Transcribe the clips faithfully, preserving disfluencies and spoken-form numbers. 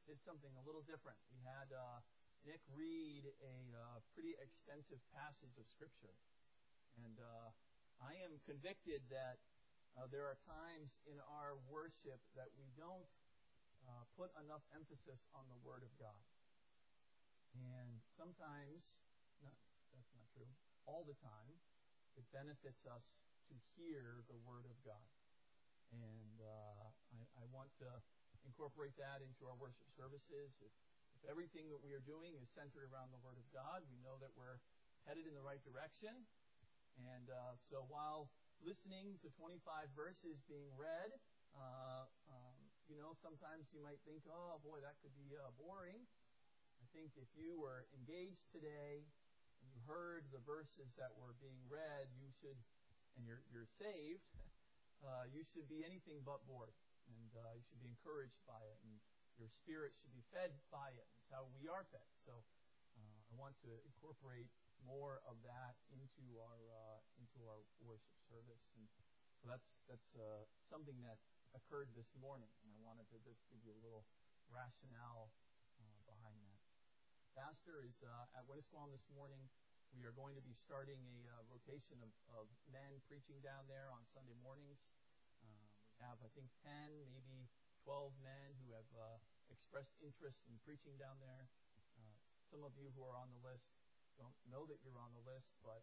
did something a little different. We had uh, Nick read a uh, pretty extensive passage of Scripture. And uh, I am convicted that uh, there are times in our worship that we don't uh, put enough emphasis on the Word of God. And sometimes, not, that's not true, all the time, it benefits us to hear the Word of God. And uh, I, I want to incorporate that into our worship services. If, if everything that we are doing is centered around the Word of God, we know that we're headed in the right direction. And uh, so while listening to twenty-five verses being read, uh, um, you know, sometimes you might think, oh boy, that could be uh, boring. I think if you were engaged today and you heard the verses that were being read, you should, and you're, you're saved, uh, you should be anything but bored. And uh, you should be encouraged by it, and your spirit should be fed by it. That's how we are fed. So uh, I want to incorporate more of that into our uh, into our worship service, and so that's that's uh, something that occurred this morning, and I wanted to just give you a little rationale uh, behind that. Pastor is uh, at Winnisquam this morning. We are going to be starting a uh, rotation of, of men preaching down there on Sunday mornings. Um, we have, I think, ten, maybe twelve men who have uh, expressed interest in preaching down there. Uh, some of you who are on the list don't know that you're on the list, but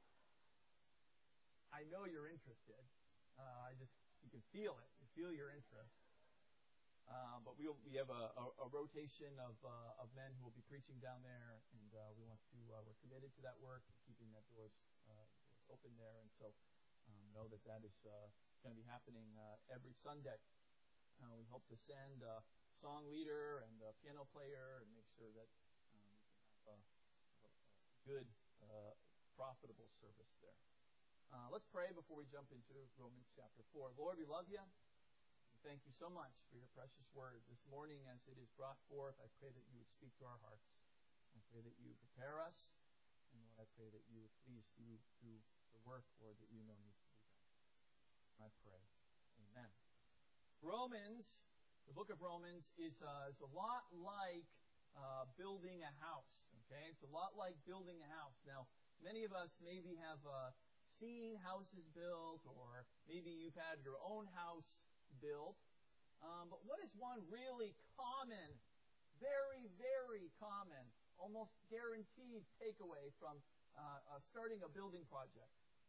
I know you're interested. Uh, I just, you can feel it. You feel your interest. Uh, but we'll, we have a, a, a rotation of uh, of men who will be preaching down there, and uh, we want to. Uh, we're committed to that work, and keeping that doors, uh, doors open there, and so um, know that that is uh, going to be happening uh, every Sunday. Uh, we hope to send a song leader and a piano player, and make sure that um, we can have a, a good, uh, profitable service there. Uh, let's pray before we jump into Romans chapter four. Lord, we love you. Thank you so much for your precious word. This morning, as it is brought forth, I pray that you would speak to our hearts. I pray that you prepare us. And Lord, I pray that you would please do, do the work, Lord, that you know needs to be done. I pray. Amen. Romans, the book of Romans, is, uh, is a lot like uh, building a house. Okay, it's a lot like building a house. Now, many of us maybe have uh, seen houses built, or maybe you've had your own house built. Um, but what is one really common, very, very common, almost guaranteed takeaway from uh, uh, starting a building project?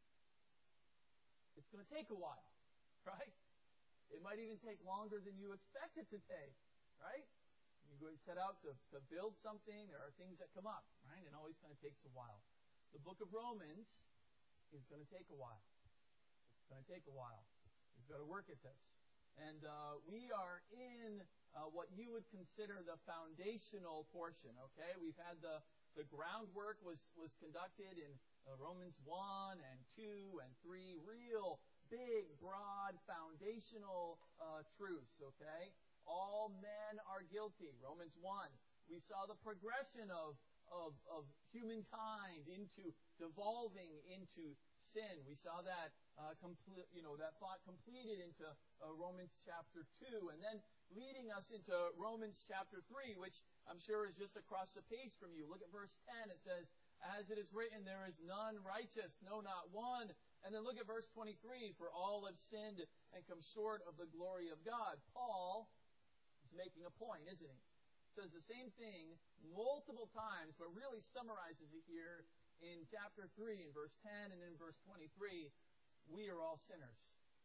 It's going to take a while, right? It might even take longer than you expect it to take, right? You go set out to, to build something, there are things that come up, right? It always kind of takes a while. The book of Romans is going to take a while. It's going to take a while. We've got to work at this. And uh, we are in uh, what you would consider the foundational portion, okay? We've had the, the groundwork was, was conducted in uh, Romans one and two and three, real big, broad, foundational uh, truths, okay? All men are guilty. Romans one, we saw the progression of, of, of humankind into devolving into sin. We saw that uh, complete, you know, that thought completed into uh, Romans chapter two, and then leading us into Romans chapter three, which I'm sure is just across the page from you. Look at verse ten. It says, "As it is written, there is none righteous, no, not one." And then look at verse twenty-three, "For all have sinned and come short of the glory of God." Paul is making a point, isn't he? Says the same thing multiple times, but really summarizes it here in chapter three, in verse ten, and in verse twenty-three. We are all sinners.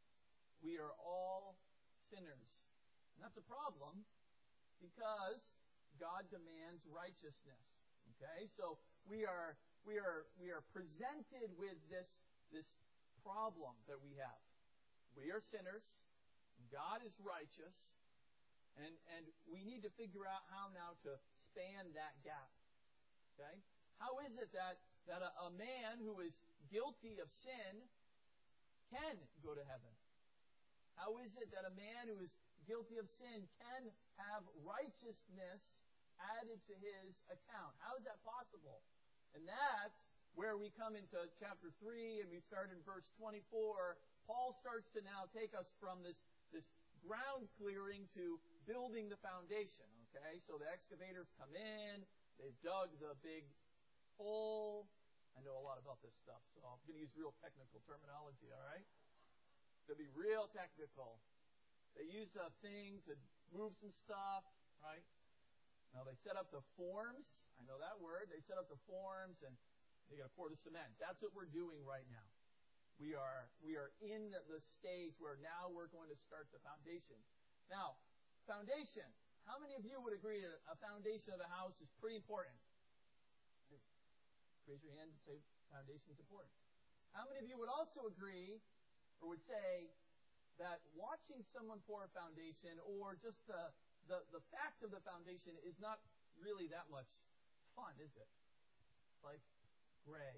We are all sinners. And that's a problem, because God demands righteousness. Okay? So we are we are we are presented with this, this problem that we have. We are sinners. God is righteous. And and we need to figure out how now to span that gap. Okay? How is it that, that a, a man who is guilty of sin can go to heaven? How is it that a man who is guilty of sin can have righteousness added to his account? How is that possible? And that's where we come into chapter three, and we start in verse twenty-four. Paul starts to now take us from this, this ground clearing to building the foundation, okay? So the excavators come in, they've dug the big hole. I know a lot about this stuff, so I'm going to use real technical terminology, all right? It's going to be real technical. They use a thing to move some stuff, right? Now they set up the forms. I know that word. They set up the forms, and they got to pour the cement. That's what we're doing right now. We are we are in the stage where now we're going to start the foundation. Now, foundation. How many of you would agree that a foundation of a house is pretty important? Raise your hand and say foundation is important. How many of you would also agree or would say that watching someone pour a foundation or just the, the, the fact of the foundation is not really that much fun, is it? It's like gray.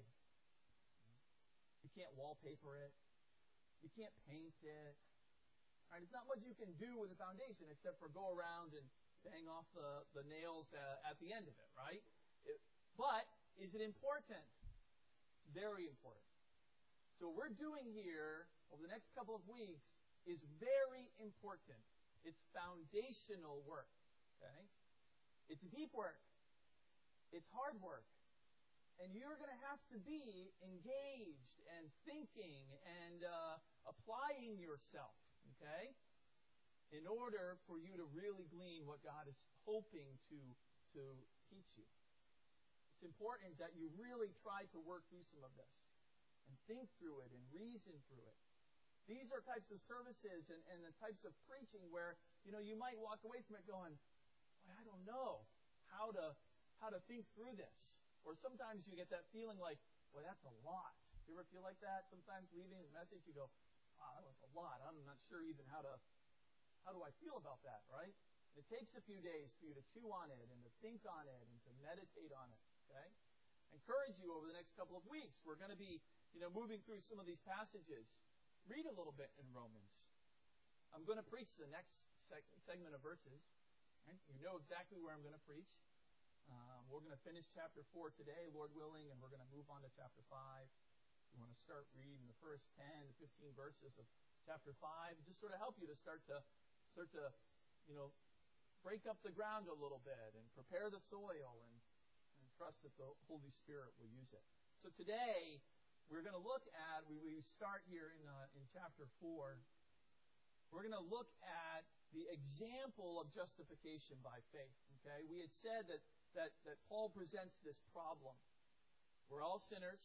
You can't wallpaper it. You can't paint it. Right? It's not much you can do with a foundation except for go around and bang off the, the nails uh, at the end of it, right? It, but is it important? It's very important. So what we're doing here over the next couple of weeks is very important. It's foundational work. Okay? It's deep work. It's hard work. And you're going to have to be engaged and thinking and uh, applying yourself, okay, in order for you to really glean what God is hoping to, to teach you. It's important that you really try to work through some of this and think through it and reason through it. These are types of services and, and the types of preaching where, you know, you might walk away from it going, boy, I don't know how to how to think through this. Or sometimes you get that feeling like, boy, that's a lot. You ever feel like that? Sometimes leaving a message, you go, wow, that was a lot. I'm not sure even how to, how do I feel about that, right? And it takes a few days for you to chew on it and to think on it and to meditate on it, okay? I encourage you over the next couple of weeks. We're going to be, you know, moving through some of these passages. Read a little bit in Romans. I'm going to preach the next seg- segment of verses. Right? You know exactly where I'm going to preach. Um, we're going to finish chapter four today, Lord willing, and we're going to move on to chapter five. You want to start reading the first ten to fifteen verses of chapter five, just sort of help you to start to start to, you know, break up the ground a little bit and prepare the soil and, and trust that the Holy Spirit will use it. So today we're going to look at, we, we start here in uh, in chapter four. We're going to look at the example of justification by faith. Okay, we had said that. That, that Paul presents this problem. We're all sinners,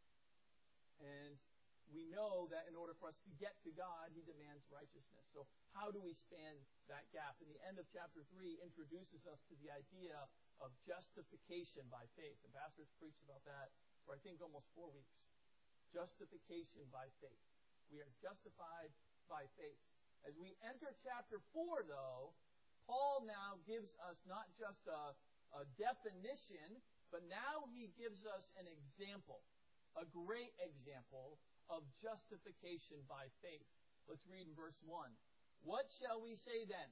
and we know that in order for us to get to God, He demands righteousness. So how do we span that gap? And the end of chapter three introduces us to the idea of justification by faith. And pastors preached about that for, I think, almost four weeks. Justification by faith. We are justified by faith. As we enter chapter four, though, Paul now gives us not just a a definition, but now he gives us an example, a great example of justification by faith. Let's read in verse one. What shall we say then?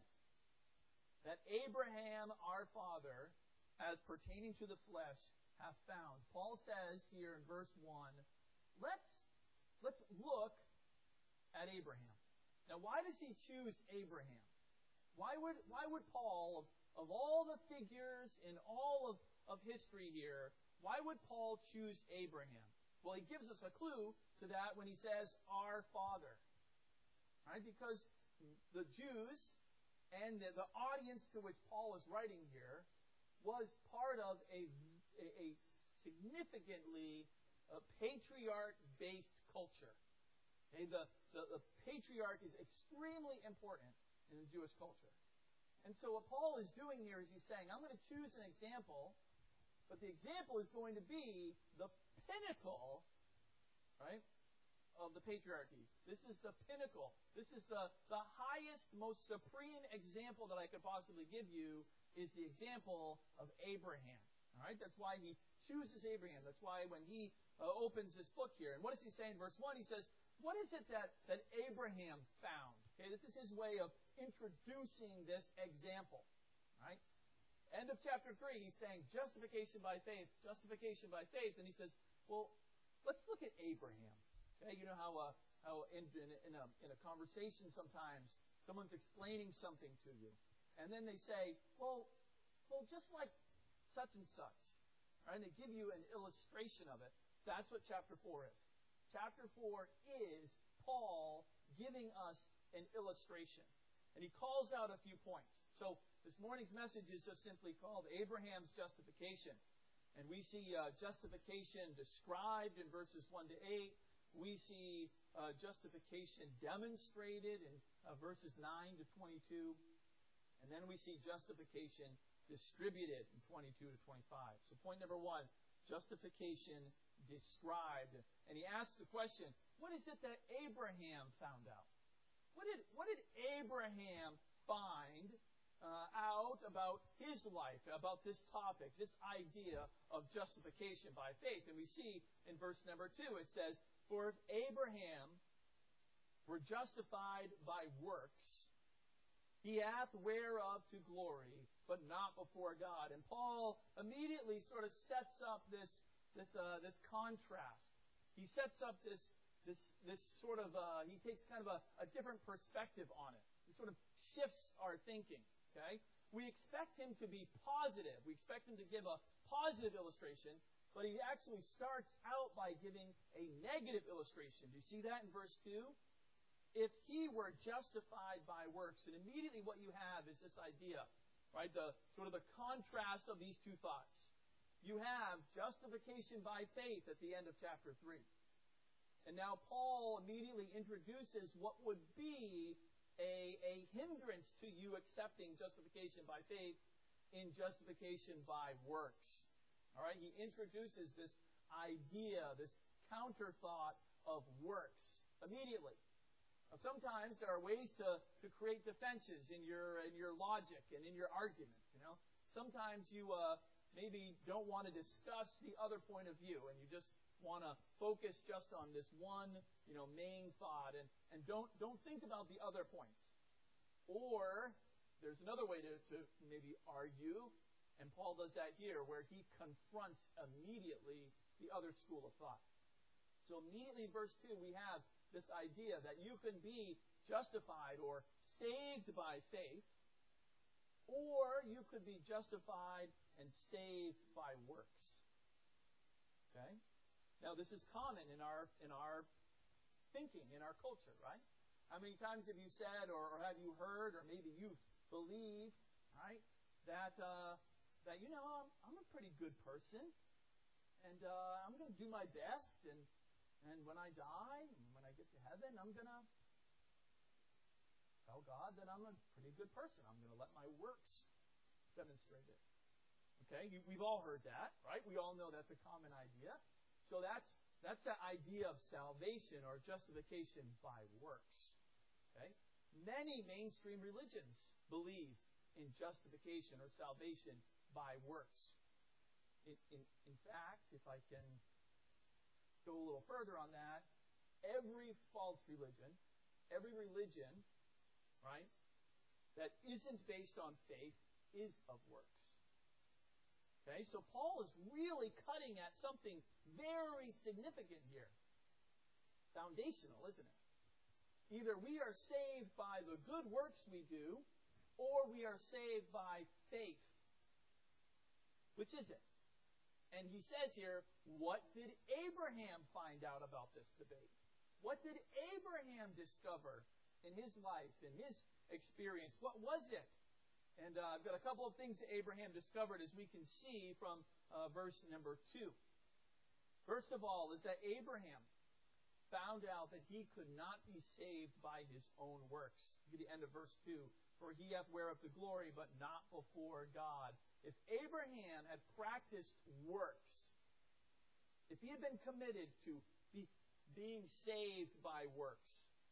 That Abraham our father, as pertaining to the flesh, hath found. Paul says here in verse one, let's, let's look at Abraham. Now, why does he choose Abraham? Why would, why would Paul, of, of all the figures in all of, of history here, why would Paul choose Abraham? Well, he gives us a clue to that when he says, our father. Right? Because the Jews and the, the audience to which Paul is writing here was part of a, a, a significantly a patriarch-based culture. Okay? The, the, the patriarch is extremely important in the Jewish culture. And so what Paul is doing here is he's saying, I'm going to choose an example, but the example is going to be the pinnacle, right, of the patriarchy. This is the pinnacle. This is the, the highest, most supreme example that I could possibly give you is the example of Abraham. All right? That's why he chooses Abraham. That's why when he uh, opens this book here, and what does he say in verse one? He says, what is it that, that Abraham found? Okay, this is his way of introducing this example. Right? End of chapter three, he's saying justification by faith, justification by faith. And he says, well, let's look at Abraham. Okay, you know how uh, how in, in, in, a, in a conversation sometimes Someone's explaining something to you. And then they say, well, well, just like such and such. Right? And they give you an illustration of it. That's what chapter four is. Chapter four is Paul giving us an illustration. And he calls out a few points. So this morning's message is just simply called Abraham's Justification. And we see uh, justification described in verses one to eight. We see uh, justification demonstrated in uh, verses nine to twenty-two. And then we see justification distributed in twenty-two to twenty-five. So point number one, justification described. And he asks the question, what is it that Abraham found out? What did, what did Abraham find uh, out about his life, about this topic, this idea of justification by faith? And we see in verse number two, it says, for if Abraham were justified by works, he hath whereof to glory, but not before God. And Paul immediately sort of sets up this this uh, this contrast. He sets up this this this sort of uh, he takes kind of a, a different perspective on it. He sort of shifts our thinking. Okay, we expect him to be positive. We expect him to give a positive illustration, but he actually starts out by giving a negative illustration. Do you see that in verse two? If he were justified by works, and immediately what you have is this idea, right? The sort of the contrast of these two thoughts. You have justification by faith at the end of chapter three. And now Paul immediately introduces what would be a, a hindrance to you accepting justification by faith in justification by works. All right? He introduces this idea, this counter thought of works immediately. Now, sometimes there are ways to, to create defenses in your in your logic and in your arguments. You know, sometimes you uh, maybe don't want to discuss the other point of view, and you just want to focus just on this one, you know, main thought, and, and don't don't think about the other points. Or there's another way to, to maybe argue, and Paul does that here, where he confronts immediately the other school of thought. So immediately in verse two, we have this idea that you can be justified or saved by faith, or you could be justified and saved by works. Okay? Now, this is common in our in our thinking, in our culture, right? How many times have you said, or, or have you heard, or maybe you've believed, right, that uh, that you know I'm, I'm a pretty good person, and uh, I'm going to do my best, and and when I die, and when I get to heaven, I'm going to tell God that I'm a pretty good person. I'm going to let my works demonstrate it. Okay, we've all heard that, right? We all know that's a common idea. So that's that's the idea of salvation or justification by works. Okay, many mainstream religions believe in justification or salvation by works. In, in, in fact, if I can go a little further on that, every false religion, every religion, right, that isn't based on faith is of works. Okay, so Paul is really cutting at something very significant here. Foundational, isn't it? Either we are saved by the good works we do, or we are saved by faith. Which is it? And he says here, what did Abraham find out about this debate? What did Abraham discover in his life, in his experience? What was it? And uh, I've got a couple of things that Abraham discovered, as we can see from uh, verse number two. First of all is that Abraham found out that he could not be saved by his own works. Look at the end of verse two. For he hath whereof the glory, but not before God. If Abraham had practiced works, if he had been committed to be, being saved by works,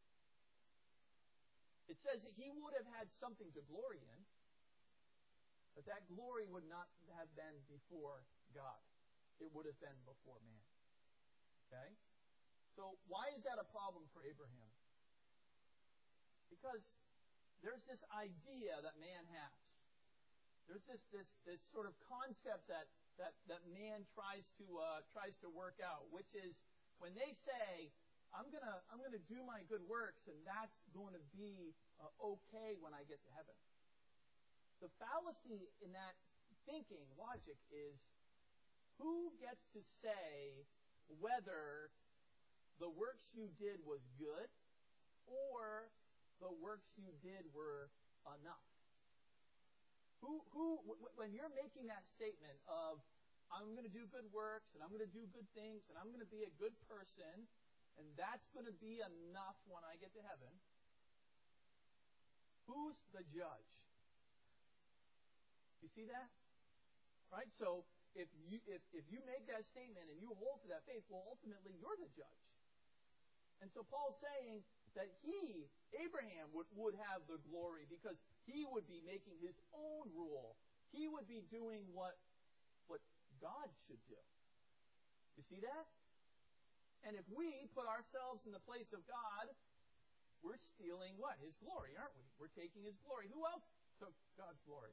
it says that he would have had something to glory in, but that glory would not have been before God. It would have been before man. Okay? So why is that a problem for Abraham? Because there's this idea that man has. There's this this this sort of concept that that, that man tries to uh, tries to work out, which is when they say I'm gonna I'm gonna do my good works, and that's going to be uh, okay when I get to heaven. The fallacy in that thinking logic is, who gets to say whether the works you did was good or the works you did were enough? Who who when you're making that statement of, I'm going to do good works, and I'm going to do good things, and I'm going to be a good person, and that's going to be enough when I get to heaven, who's the judge? You see that? Right? So if you if, if you make that statement and you hold to that faith, well, ultimately you're the judge. And so Paul's saying that he, Abraham, would, would have the glory because he would be making his own rule. He would be doing what, what God should do. You see that? And if we put ourselves in the place of God, we're stealing what? His glory, aren't we? We're taking his glory. Who else took God's glory?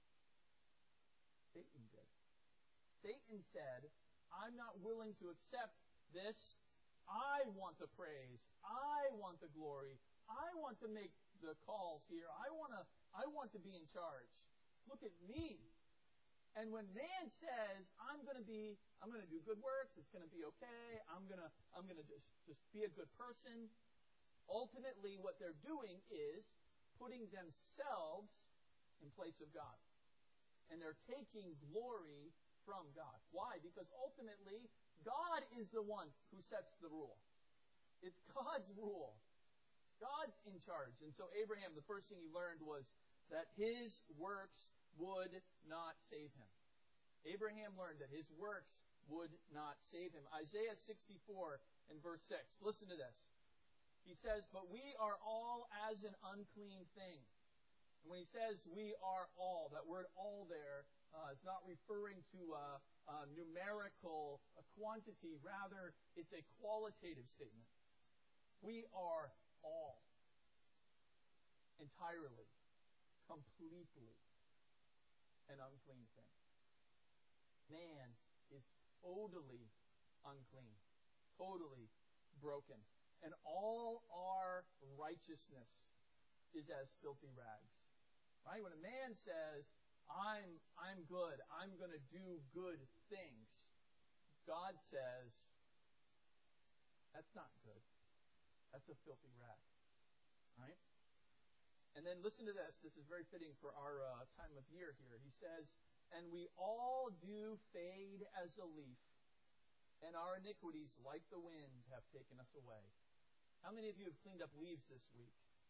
Satan did. Satan said, I'm not willing to accept this. I want the praise. I want the glory. I want to make the calls here. I want to I want to be in charge. Look at me. And when man says, I'm going to be I'm going to do good works, it's going to be okay. I'm going to I'm going to just just be a good person. Ultimately what they're doing is putting themselves in place of God. And they're taking glory from God. Why? Because ultimately God is the one who sets the rule. It's God's rule. God's in charge. And so Abraham, the first thing he learned was that his works would not save him. Abraham learned that his works would not save him. Isaiah sixty-four and verse six. Listen to this. He says, but we are all as an unclean thing. And when he says we are all, that word all there uh, is not referring to a, a numerical a quantity. Rather, it's a qualitative statement. We are all. Entirely. Completely. An unclean thing. Man is totally unclean. Totally broken. And all our righteousness is as filthy rags. Right? When a man says, I'm I'm good, I'm going to do good things, God says, that's not good. That's a filthy rag. Right? And then listen to this. This is very fitting for our uh, time of year here. He says, and we all do fade as a leaf, and our iniquities, like the wind, have taken us away. How many of you have cleaned up leaves this week?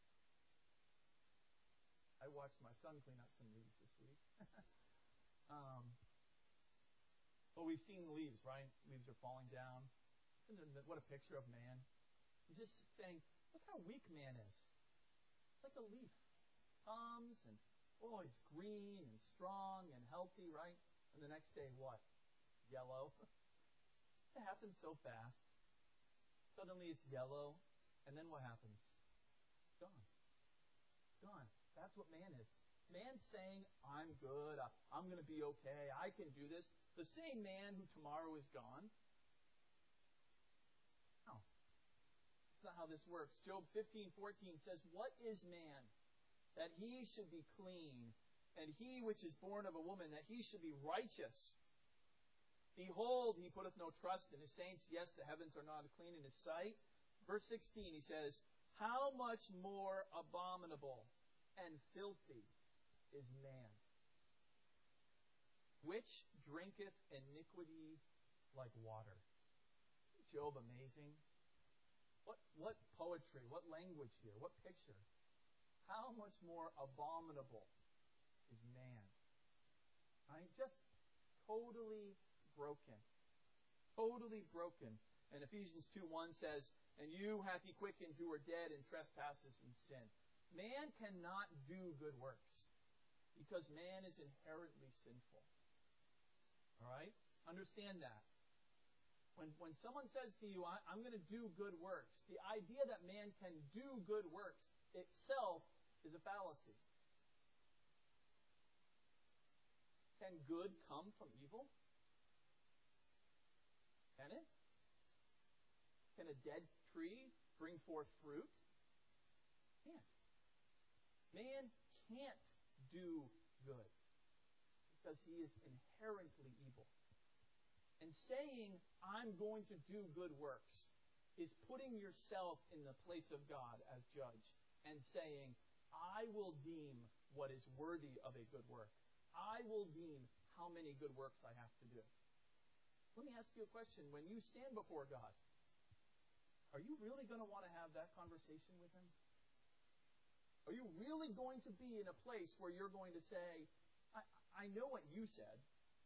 I watched my son clean up some leaves this week. um, well, we've seen leaves, right? Leaves are falling down. What a picture of man. He's just saying, look how weak man is. It's like a leaf. Comes and, oh, he's green and strong and healthy, right? And the next day, what? Yellow. It happens so fast. Suddenly it's yellow. And then what happens? It's gone. It's gone. That's what man is. Man's saying, I'm good. I'm going to be okay. I can do this. The same man who tomorrow is gone. No. That's not how this works. Job fifteen fourteen says, what is man that he should be clean, and he which is born of a woman that he should be righteous? Behold, he putteth no trust in his saints. Yes, the heavens are not clean in his sight. Verse sixteen, he says, how much more abominable and filthy is man, which drinketh iniquity like water. Job, amazing. What, what poetry, what language here, what picture. How much more abominable is man? Right? Just totally broken. Totally broken. And Ephesians two one says, and you hath he quickened who were dead in trespasses and sin. Man cannot do good works because man is inherently sinful. All right? Understand that. When, when someone says to you, I, I'm going to do good works, the idea that man can do good works itself is a fallacy. Can good come from evil? Can it? Can a dead tree bring forth fruit? Can't. Man can't do good because he is inherently evil. And saying, I'm going to do good works, is putting yourself in the place of God as judge and saying, I will deem what is worthy of a good work. I will deem how many good works I have to do. Let me ask you a question. When you stand before God, are you really going to want to have that conversation with Him? Are you really going to be in a place where you're going to say, I, I know what you said,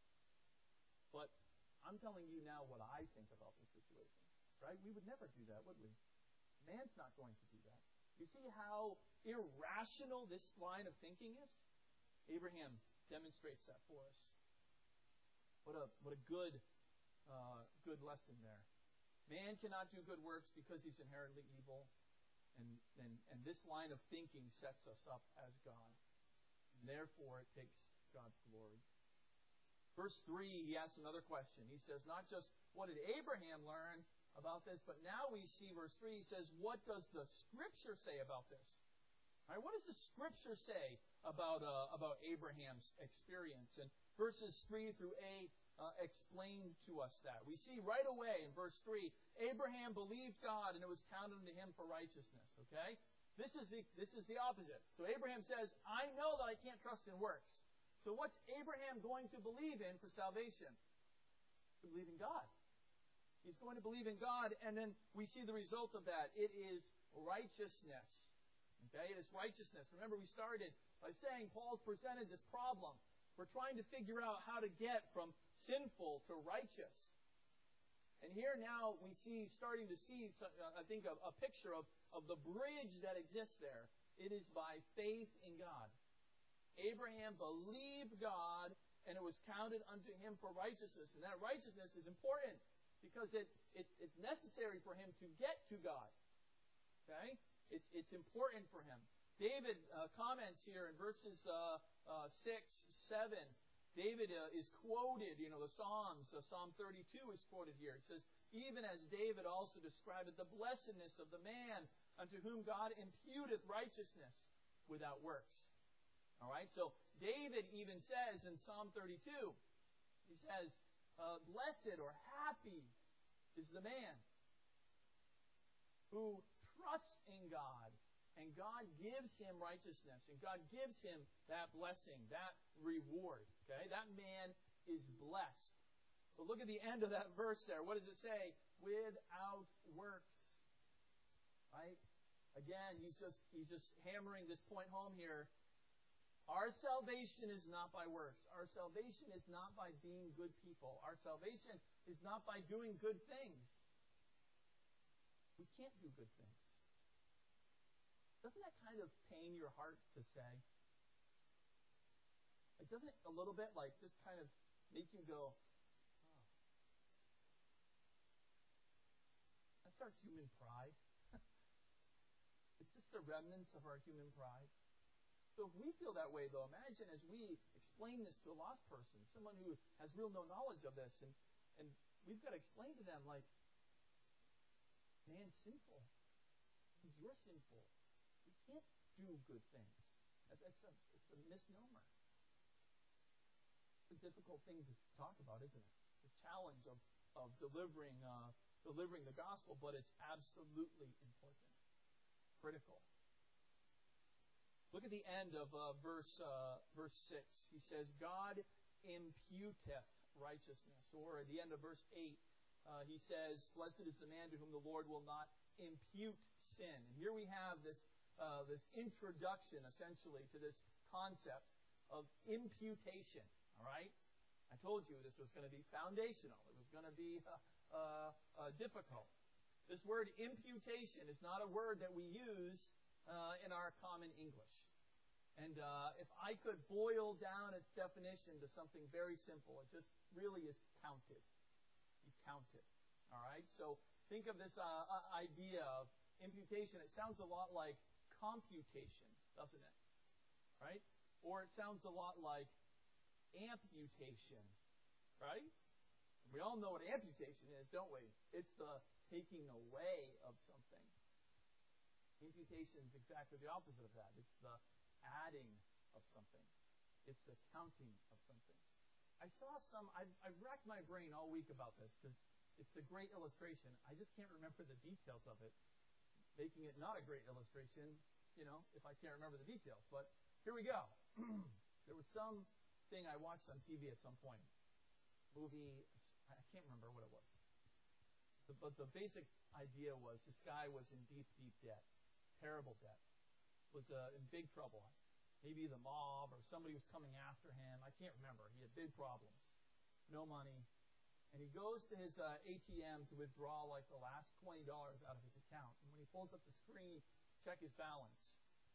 but I'm telling you now what I think about this situation. Right? We would never do that, would we? Man's not going to do that. You see how irrational this line of thinking is? Abraham demonstrates that for us. What a what a good uh, good lesson there. Man cannot do good works because he's inherently evil, and, and and this line of thinking sets us up as God. And therefore, it takes God's glory. Verse three, he asks another question. He says, not just what did Abraham learn about this, but now we see verse three, he says, what does the Scripture say about this? All right, what does the Scripture say about uh, about Abraham's experience? And verses three through eight uh, explain to us that. We see right away in verse three, Abraham believed God and it was counted unto him for righteousness. Okay? This is the this is the opposite. So Abraham says, I know that I can't trust in works. So what's Abraham going to believe in for salvation? To believe in God. He's going to believe in God, and then we see the result of that. It is righteousness. Okay? It is righteousness. Remember, we started by saying Paul's presented this problem. We're trying to figure out how to get from sinful to righteous. And here now we see, starting to see, I think, a, a picture of, of the bridge that exists there. It is by faith in God. Abraham believed God, and it was counted unto him for righteousness. And that righteousness is important because it, it's, it's necessary for him to get to God. Okay? It's, it's important for him. David uh, comments here in verses uh, uh, six, seven. David uh, is quoted, you know, the Psalms. Uh, Psalm thirty-two is quoted here. It says, even as David also described the blessedness of the man unto whom God imputeth righteousness without works. All right, so David even says in Psalm thirty-two, he says, uh, blessed or happy is the man who trusts in God, and God gives him righteousness, and God gives him that blessing, that reward. Okay, that man is blessed. But look at the end of that verse there. What does it say? Without works. Right? Again, he's just he's just hammering this point home here. Our salvation is not by works. Our salvation is not by being good people. Our salvation is not by doing good things. We can't do good things. Doesn't that kind of pain your heart to say? Like, doesn't it a little bit like just kind of make you go, oh. That's our human pride. It's just the remnants of our human pride. So if we feel that way, though, imagine as we explain this to a lost person, someone who has real no knowledge of this, and, and we've got to explain to them, like, man's sinful. You're sinful. You can't do good things. That, that's a, it's a misnomer. It's a difficult thing to talk about, isn't it? The challenge of, of delivering uh, delivering the gospel, but it's absolutely important. Critical. Look at the end of uh, verse uh, verse six. He says, God imputeth righteousness. Or at the end of verse eight, uh, he says, blessed is the man to whom the Lord will not impute sin. And here we have this, uh, this introduction, essentially, to this concept of imputation. All right? I told you this was going to be foundational. It was going to be uh, uh, uh, difficult. This word imputation is not a word that we use Uh, in our common English. And uh, if I could boil down its definition to something very simple, it just really is counted. You count it. All right? So think of this uh, idea of imputation. It sounds a lot like computation, doesn't it? Right? Or it sounds a lot like amputation. Right? We all know what amputation is, don't we? It's the taking away of something. Imputation is exactly the opposite of that. It's the adding of something. It's the counting of something. I saw some, I've, I've racked my brain all week about this because it's a great illustration. I just can't remember the details of it, making it not a great illustration, you know, if I can't remember the details. But here we go. There was some thing I watched on T V at some point. Movie, I can't remember what it was. But the basic idea was this guy was in deep, deep debt. Terrible debt. Was uh, in big trouble. Maybe the mob or somebody was coming after him. I can't remember. He had big problems. No money. And he goes to his uh, A T M to withdraw like the last twenty dollars out of his account. And when he pulls up the screen, check his balance,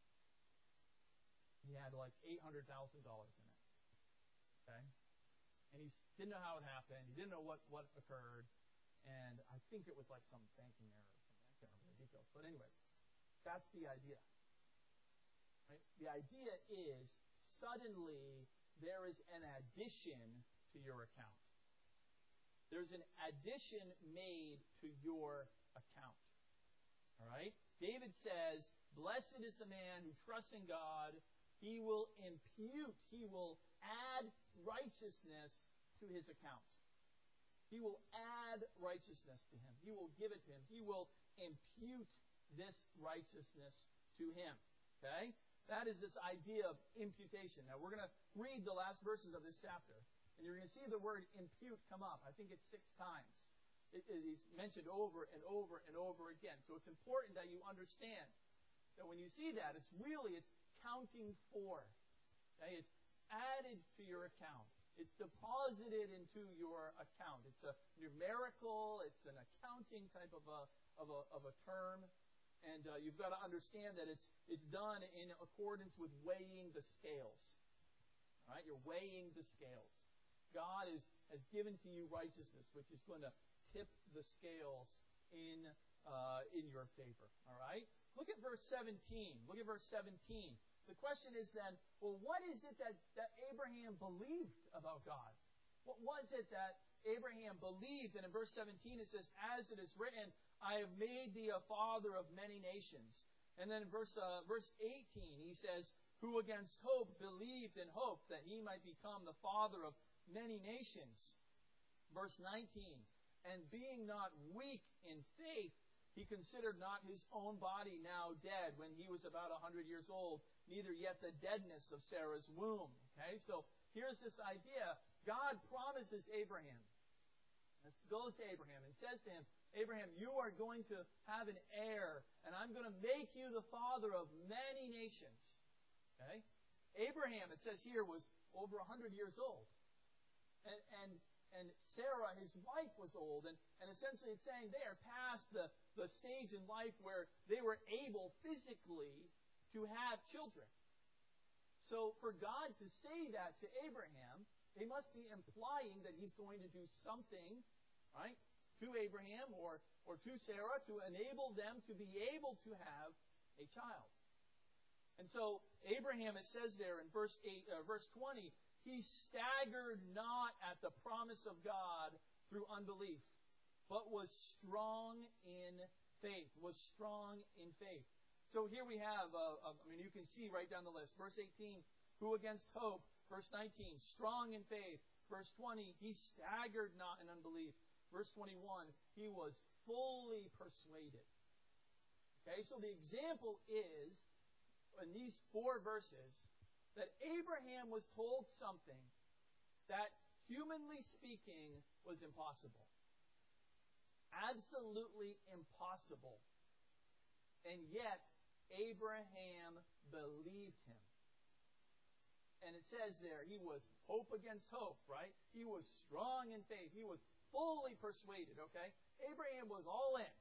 he had like eight hundred thousand dollars in it. Okay? And he didn't know how it happened. He didn't know what, what occurred. And I think it was like some banking error or something. I can't remember the details. But anyways, that's the idea. Right? The idea is suddenly there is an addition to your account. There's an addition made to your account. All right? David says, blessed is the man who trusts in God. He will impute, he will add righteousness to his account. He will add righteousness to him. He will give it to him. He will impute this righteousness to him. Okay? That is this idea of imputation. Now, we're going to read the last verses of this chapter, and you're going to see the word impute come up. I think it's six times. It, it is mentioned over and over and over again. So it's important that you understand that when you see that, it's really, it's counting for. Okay? It's added to your account. It's deposited into your account. It's a numerical, it's an accounting type of a, of a, of a term. And uh, you've got to understand that it's it's done in accordance with weighing the scales. All right? You're weighing the scales. God is, has given to you righteousness, which is going to tip the scales in uh, in your favor. All right? Look at verse seventeen. Look at verse seventeen. The question is then, well, what is it that, that Abraham believed about God? What was it that Abraham believed? And in verse seventeen it says, as it is written, I have made thee a father of many nations. And then in verse, uh, verse eighteen he says, who against hope believed in hope that he might become the father of many nations. Verse nineteen, and being not weak in faith, he considered not his own body now dead when he was about a hundred years old, neither yet the deadness of Sarah's womb. Okay, so here's this idea. God promises Abraham. This goes to Abraham and says to him, Abraham, you are going to have an heir, and I'm going to make you the father of many nations. Okay? Abraham, it says here, was over a hundred years old. And, and, and Sarah, his wife, was old. And, and essentially it's saying they are past the, the stage in life where they were able physically to have children. So for God to say that to Abraham, they must be implying that he's going to do something, right, to Abraham or, or to Sarah to enable them to be able to have a child. And so Abraham, it says there in verse eight, uh, verse twenty, he staggered not at the promise of God through unbelief, but was strong in faith. Was strong in faith. So here we have, uh, I mean, you can see right down the list. Verse eighteen, who against hope. Verse nineteen, strong in faith. Verse twenty, he staggered not in unbelief. Verse twenty-one, he was fully persuaded. Okay, so the example is, in these four verses, that Abraham was told something that, humanly speaking, was impossible. Absolutely impossible. And yet, Abraham believed him. And it says there, he was hope against hope, right? He was strong in faith. He was fully persuaded, okay? Abraham was all in.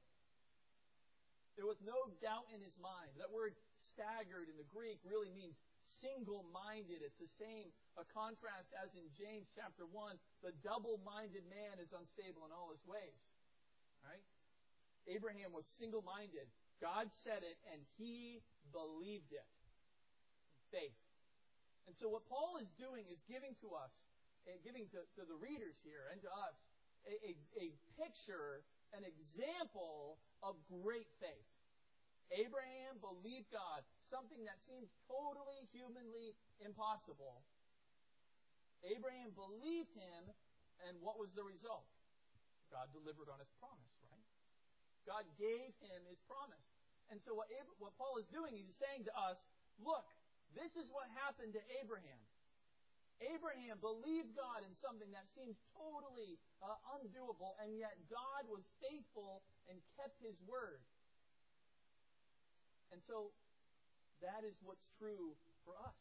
There was no doubt in his mind. That word staggered in the Greek really means single-minded. It's the same, a contrast as in James chapter one. The double-minded man is unstable in all his ways. Right? Abraham was single-minded. God said it, and he believed it. Faith. And so what Paul is doing is giving to us, and giving to, to the readers here and to us, a, a, a picture, an example of great faith. Abraham believed God, something that seemed totally humanly impossible. Abraham believed him, and what was the result? God delivered on his promise, right? God gave him his promise. And so what, Ab- what Paul is doing, he's saying to us, look, this is what happened to Abraham. Abraham believed God in something that seemed totally uh, undoable, and yet God was faithful and kept his word. And so that is what's true for us.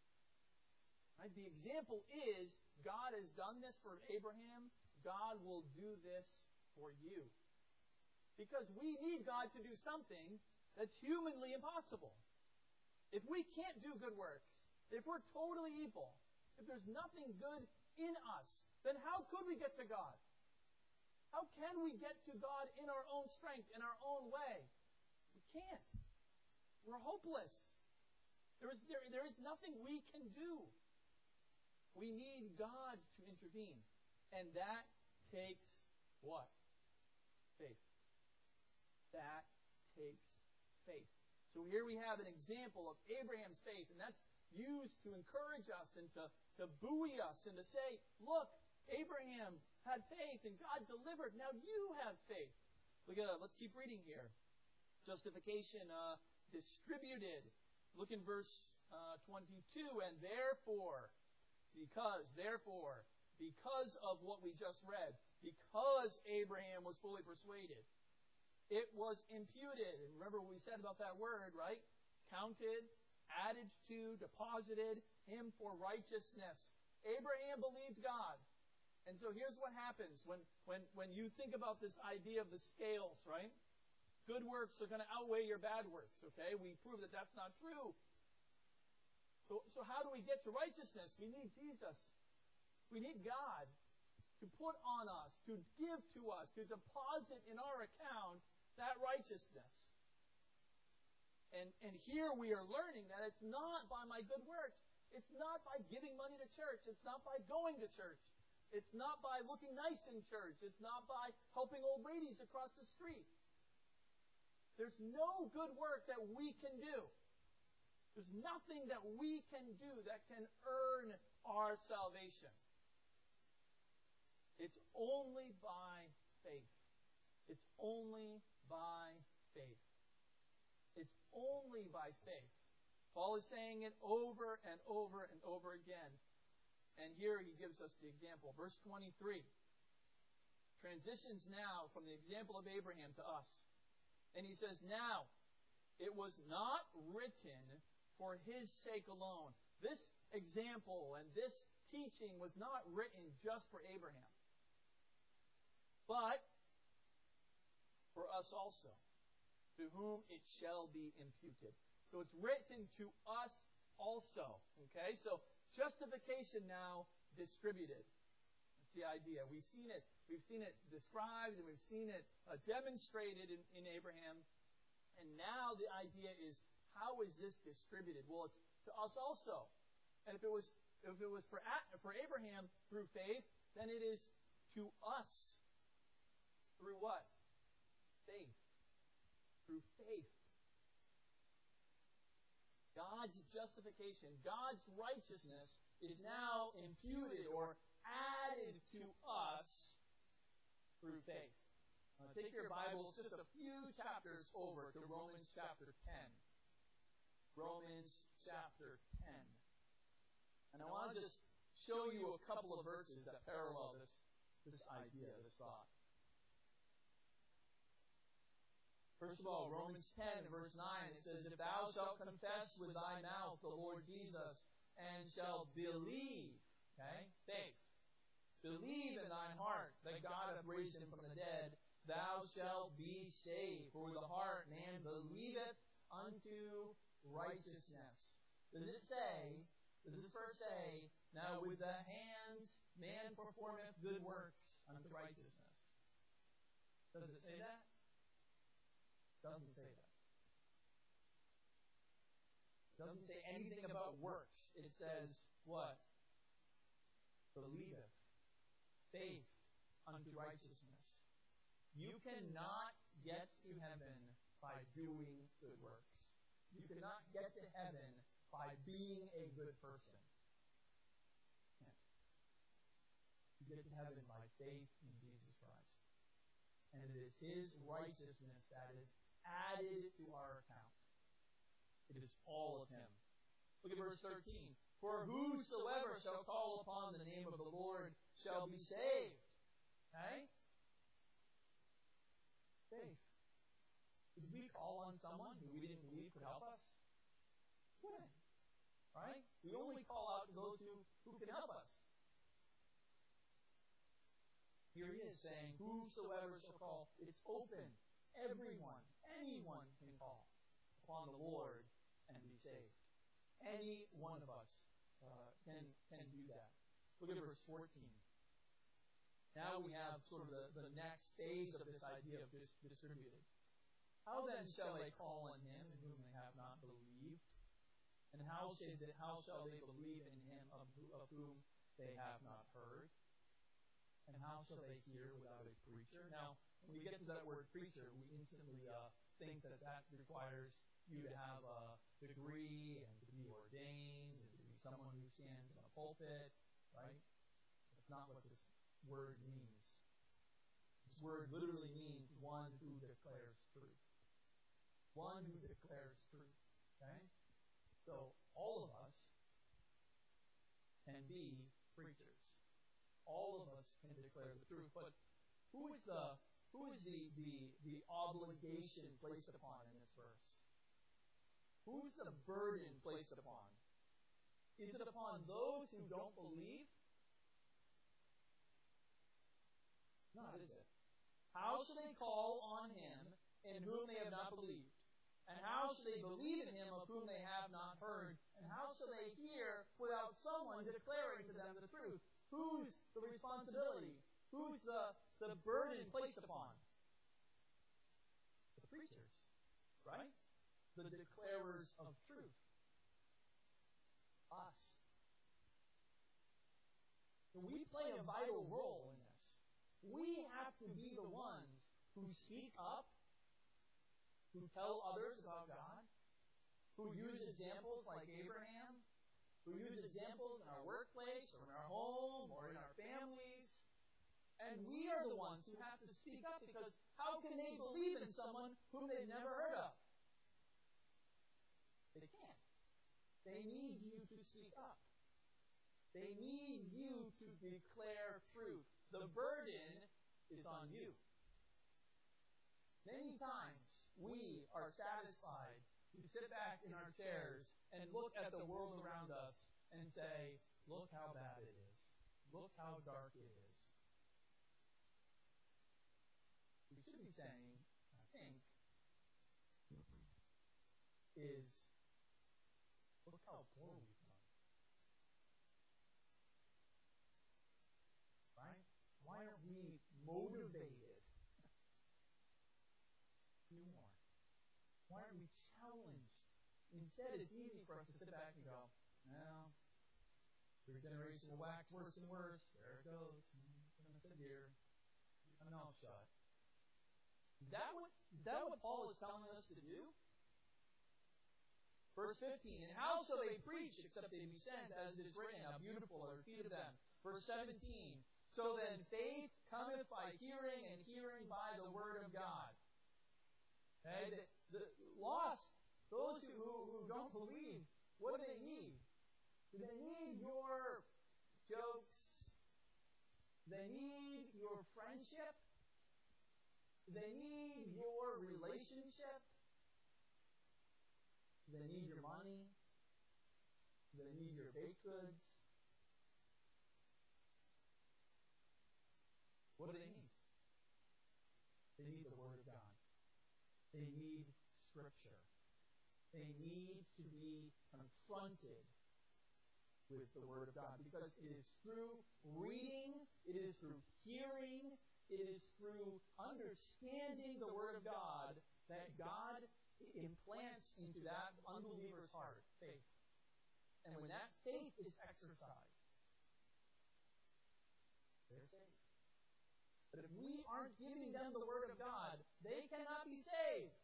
Right? The example is God has done this for Abraham. God will do this for you. Because we need God to do something that's humanly impossible. If we can't do good works, if we're totally evil, if there's nothing good in us, then how could we get to God? How can we get to God in our own strength, in our own way? We can't. We're hopeless. There is, there, there is nothing we can do. We need God to intervene. And that takes what? Faith. That takes faith. So here we have an example of Abraham's faith, and that's used to encourage us and to, to buoy us and to say, look, Abraham had faith and God delivered. Now you have faith. Look at that. Let's keep reading here. Justification uh, distributed. Look in verse uh, twenty-two. And therefore, because, therefore, because of what we just read, because Abraham was fully persuaded, it was imputed. And remember what we said about that word, right? Counted, added to, deposited him for righteousness. Abraham believed God. And so here's what happens when, when, when you think about this idea of the scales, right? Good works are going to outweigh your bad works, okay? We prove that that's not true. So, so how do we get to righteousness? We need Jesus. We need God to put on us, to give to us, to deposit in our account that righteousness. And, and here we are learning that it's not by my good works. It's not by giving money to church. It's not by going to church. It's not by looking nice in church. It's not by helping old ladies across the street. There's no good work that we can do. There's nothing that we can do that can earn our salvation. It's only by faith. It's only by faith. It's only by faith. Paul is saying it over and over and over again. And here he gives us the example. Verse twenty-three transitions now from the example of Abraham to us. And he says, now, it was not written for his sake alone. This example and this teaching was not written just for Abraham, but for us also, to whom it shall be imputed. So it's written to us also. Okay? So justification now distributed. That's the idea. We've seen it. We've seen it described and we've seen it uh, demonstrated in, in Abraham. And now the idea is, how is this distributed? Well, it's to us also. And if it was if it was for for Abraham through faith, then it is to us through what? Faith. Through faith. God's justification, God's righteousness is now imputed or added to us through faith. Uh, take your Bibles just a few chapters over to Romans chapter ten. Romans chapter ten. And I want to just show you a couple of verses that parallel this, this idea, this thought. First of all, Romans ten, verse nine, it says, if thou shalt confess with thy mouth the Lord Jesus, and shalt believe, okay, faith, believe in thine heart that God hath raised him from the dead, thou shalt be saved. For with the heart man believeth unto righteousness. Does it say, does this verse say, now with the hands man performeth good works unto righteousness? Does it say that? Doesn't say that. Doesn't say anything about works. It says what? Believeth. Faith. unto righteousness. You cannot get to heaven by doing good works. You cannot get to heaven by being a good person. Can't. You get to heaven by faith in Jesus Christ. And it is His righteousness that is added to our account. It is all of Him. Look at verse thirteen. For whosoever shall call upon the name of the Lord shall be saved. Okay? Faith. Did we call on someone who we didn't believe could help us? Wouldn't. Right? We only call out to those who, who can help us. Here he is saying, whosoever shall call. It's open. Everyone, anyone can call upon the Lord and be saved. Any one of us uh, can, can do that. Look at verse fourteen. Now we have sort of the, the next phase of this idea of dis- distributed. How then shall they call on Him in whom they have not believed? And how, should they, how shall they believe in Him of, who, of whom they have not heard? And how shall they hear without a preacher? Now, when we get to that word preacher, we instantly uh, think that that requires you to have a degree and to be ordained and to be someone who stands in a pulpit, right? That's not what this word means. This word literally means one who declares truth. One who declares truth. Okay? So, all of us can be preachers. All of us can declare the truth. But who is the who is the, the, the obligation placed upon in this verse? Who's the burden placed upon? Is it upon those who don't believe? Not, is it? How shall they call on Him in whom they have not believed? And how shall they believe in Him of whom they have not heard? And how shall they hear without someone declaring to them the truth? Who's the responsibility? Who's the, the burden placed upon? The preachers, right? The declarers of truth. Us. So we play a vital role in this. We have to be the ones who speak up, who tell others about God, who use examples like Abraham, who use examples in our workplace or in our home or in our families. And we are the ones who have to speak up, because how can they believe in someone whom they've never heard of? They can't. They need you to speak up. They need you to declare truth. The burden is on you. Many times we are satisfied to sit back in our chairs and look at the world around us and say, look how bad it is. Look how dark it is. We should be saying, I think, is, look how poor we've done. Right? Why aren't we motivated to do more? Why aren't we challenged? Instead, it's easy for us to sit back and go, well, your generation will wax worse and worse. There it goes. I'm just going to sit here, keep my mouth shut. Is that what, is that what Paul is telling us to do? Verse fifteen, and how shall they preach except they be sent, as it is written, how beautiful are the feet of them. Verse seventeen, so then faith cometh by hearing, and hearing by the word of God. Okay, the, the lost, those who, who don't believe, what do they need? Do they need your jokes? Do they need your friendship? Do they need your relationship? Do they need your money? Do they need your baked goods? What do they need? They need the Word of God. They need Scripture. They need to be confronted with the Word of God, because it is through reading, it is through hearing, it is through understanding the Word of God that God implants into that unbeliever's heart faith. And when that faith is exercised, they're saved. But if we aren't giving them the Word of God, they cannot be saved.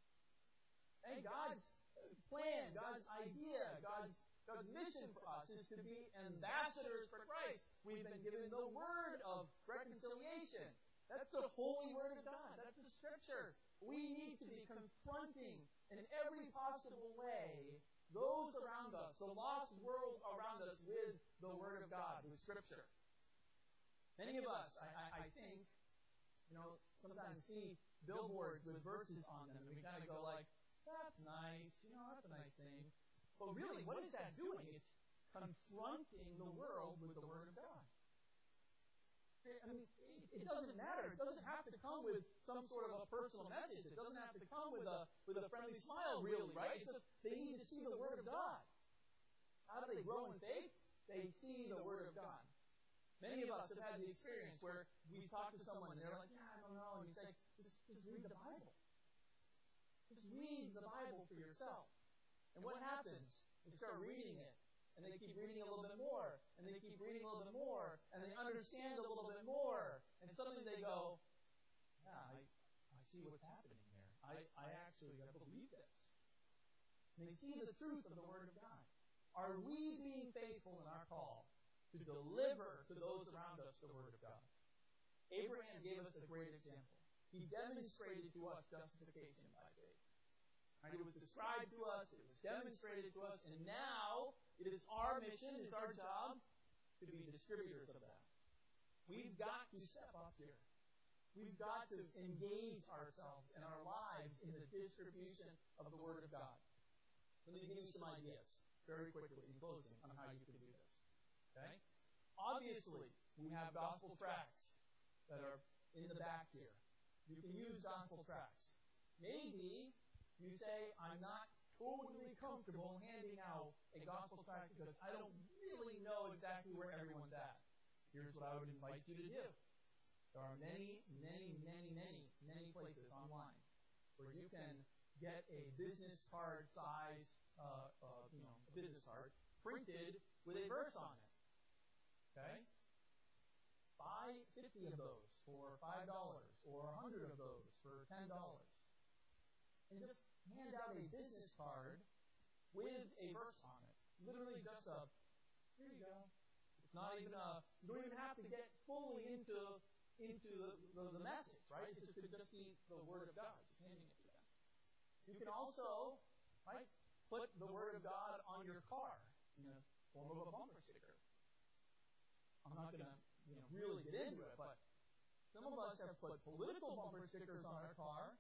And God's plan, God's idea, God's, God's mission for us is to be ambassadors for Christ. We've been given the Word of reconciliation. That's the holy Word of God. That's the Scripture. We need to be confronting in every possible way those around us, the lost world around us, with the Word of God, with Scripture. Many of us, I, I, I think, you know, sometimes see billboards with verses on them, and we kind of go like, that's nice, you know, that's a nice thing. But really, what is that doing? It's confronting the world with the Word of God. I mean, it doesn't matter. It doesn't have to come with some sort of a personal message. It doesn't have to come with a with a friendly smile, really, right? It's just they need to see the Word of God. How do they grow in faith? They see the Word of God. Many of us have had the experience where we talk to someone and they're like, yeah, I don't know. And you say, just, just read the Bible. Just read the Bible for yourself. And what happens? They start reading it. And they keep reading a little bit more, and they keep reading a little bit more, and they understand a little bit more, and suddenly they go, yeah, I, I see what's happening here. I, I actually I believe this. And they see the truth of the Word of God. Are we being faithful in our call to deliver to those around us the Word of God? Abraham gave us a great example. He demonstrated to us justification by faith. Right? It was described to us, it was demonstrated to us, and now it is our mission, it's our job to be distributors of that. We've got to step up here. We've got to engage ourselves and our lives in the distribution of the Word of God. Let me give you some ideas very quickly in closing on how you can do this. Okay? Obviously, we have gospel tracts that are in the back here. You can use gospel tracts. Maybe you say, I'm not totally comfortable handing out a gospel tract because I don't really know exactly where everyone's at. Here's what I would invite you to do. There are many, many, many, many, many places online where you can get a business card size, uh, uh, you know, a business card printed with a verse on it. Okay? Buy fifty of those for five dollars or one hundred of those for ten dollars. And just hand out a business card with a verse on it. Literally just a, here you go. It's not even a, you don't even have to get fully into, into the, the, the message, right? It just could just be the Word of God, just handing it to them. You can also, right, put the Word of God on your car in the form of a bumper sticker. I'm not going to, you know, really get into it, but some of us have put political bumper stickers on our car.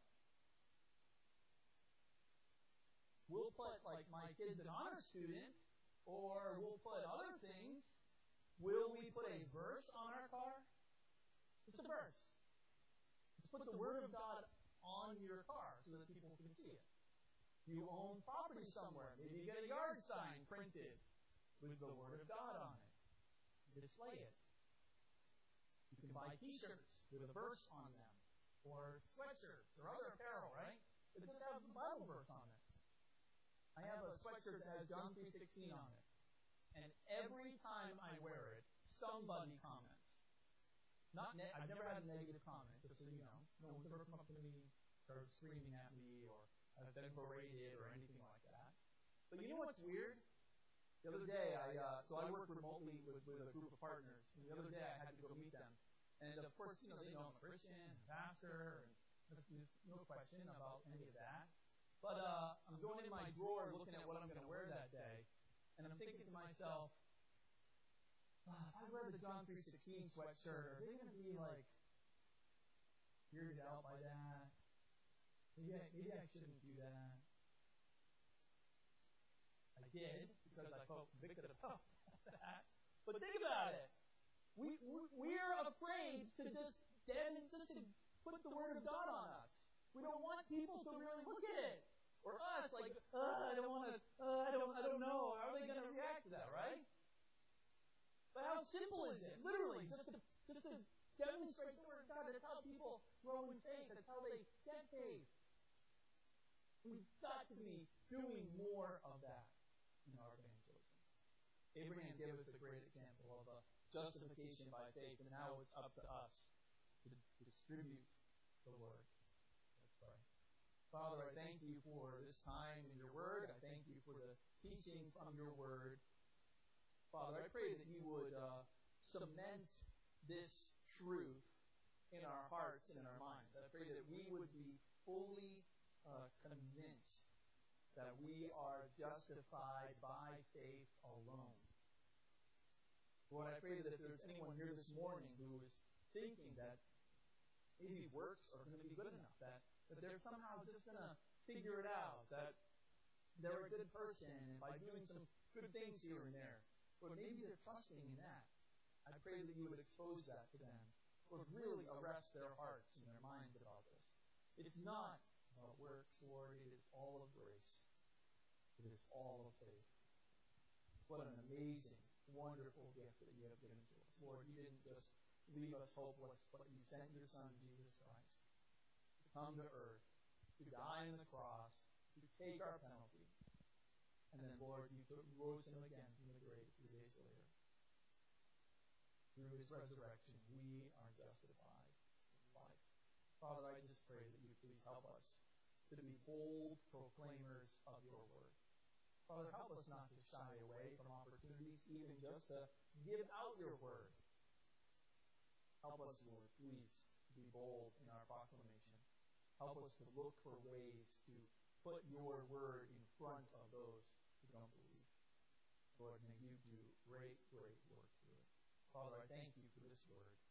We'll put, like, my kid's an honor student, or we'll put other things. Will we put a verse on our car? Just a verse. Just put the Word of God on your car so that people can see it. You own property somewhere. Maybe you get a yard sign printed with the Word of God on it. Display it. You can buy t-shirts with a verse on them, or sweatshirts, or other apparel, right? That just have the Bible verse on it. I have a sweatshirt that has John three sixteen on it. And every time I wear it, somebody comments. Not ne- I've never had a negative comment, just so you know. No one's ever come up to me, started screaming at me, or I've been berated, or anything like that. But you know what's weird? The other day, I uh, so I work remotely with, with a group of partners. And the other day, I had to go meet them. And of course, you know, they know I'm a Christian, a pastor, and there's no question about any of that. But uh, I'm going in my drawer looking at what I'm going to wear that day, and I'm thinking to myself, oh, if I wear the John three sixteen sweatshirt, are they going to be like weirded out by that? Maybe I, maybe I shouldn't do that. I did because I felt convicted about that. But think about it. We we're afraid to just just to put the Word of God on us. We don't want people to really look at it. Or us, like, uh, I don't want to, uh, I don't, I don't know. How are they going to react to that, right? But how simple is it? Literally, just to, just to demonstrate the Word of God. That's how people grow in faith. That's how they get faith. We've got to be doing more of that in our evangelism. Abraham gave us a great example of a justification by faith, and now it's up to us to distribute the word. Let's pray. Father, I thank you for this time in your word. I thank you for the teaching from your word. Father, I pray that you would uh, cement this truth in our hearts and in our minds. I pray that we would be fully uh, convinced that we are justified by faith alone. Lord, I pray that if there's anyone here this morning who is thinking that maybe works are going to be good enough, that, that they're somehow just going to figure it out, that they're a good person, and by doing some good things here and there, or maybe they're trusting in that, I pray that you would expose that to them, or really arrest their hearts and their minds about this. It's not about works, Lord. It is all of grace. It is all of faith. What an amazing, wonderful gift that you have given to us. Lord, you didn't just leave us hopeless, but you sent your Son, Jesus Christ, to come to earth, to die on the cross, to take our penalty. And then, Lord, you rose him again from the grave three days later. Through his resurrection, we are justified in life. Father, I just pray that you please help us to be bold proclaimers of your word. Father, help us not to shy away from opportunities, even just to give out your word. Help us, Lord, please, to be bold in our proclamation. Help us to look for ways to put your word in front of those who don't believe. Lord, may you do great, great work through it. Father, I thank you for this word.